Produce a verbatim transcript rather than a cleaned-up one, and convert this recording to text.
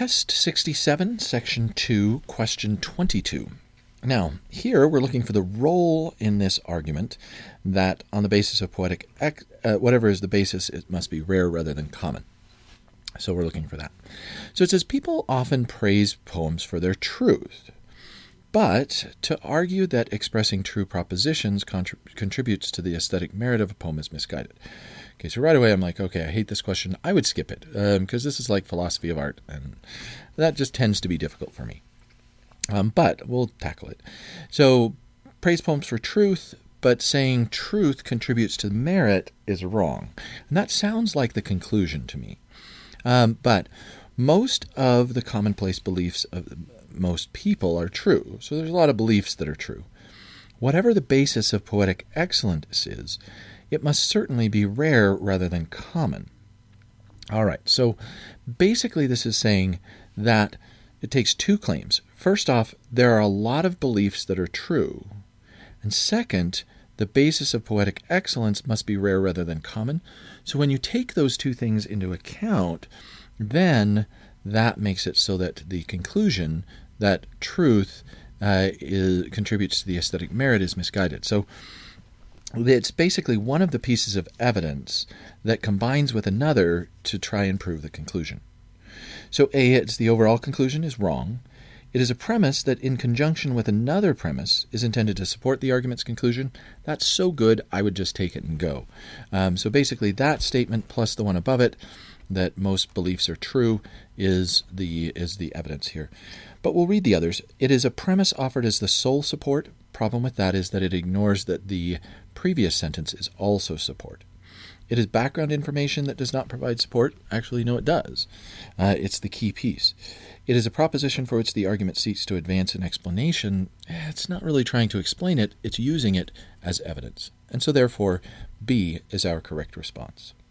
Test sixty-seven, Section two, Question twenty-two. Now, here we're looking for the role in this argument that on the basis of poetic, ex- uh, whatever is the basis, it must be rare rather than common. So we're looking for that. So it says, people often praise poems for their truth, but to argue that expressing true propositions contrib- contributes to the aesthetic merit of a poem is misguided. Okay, so right away I'm like, okay, I hate this question. I would skip it, because um, this is like philosophy of art, and that just tends to be difficult for me. Um, but we'll tackle it. So, praise poems for truth, but saying truth contributes to merit is wrong. And that sounds like the conclusion to me. Um, but most of the commonplace beliefs of most people are true. So there's a lot of beliefs that are true. Whatever the basis of poetic excellence is, it must certainly be rare rather than common. All right, so basically this is saying that it takes two claims. First off, there are a lot of beliefs that are true. And second, the basis of poetic excellence must be rare rather than common. So when you take those two things into account, then that makes it so that the conclusion that truth uh, is, contributes to the aesthetic merit is misguided. So it's basically one of the pieces of evidence that combines with another to try and prove the conclusion. So A, it's the overall conclusion is wrong. It is a premise that in conjunction with another premise is intended to support the argument's conclusion. That's so good, I would just take it and go. Um, so basically that statement plus the one above it, that most beliefs are true, is the is the evidence here. But we'll read the others. It is a premise offered as the sole support. Problem with that is that it ignores that the previous sentence is also support. It is background information that does not provide support. Actually, no, it does. Uh, it's the key piece. It is a proposition for which the argument seeks to advance an explanation. It's not really trying to explain it. It's using it as evidence. And so therefore, B is our correct response.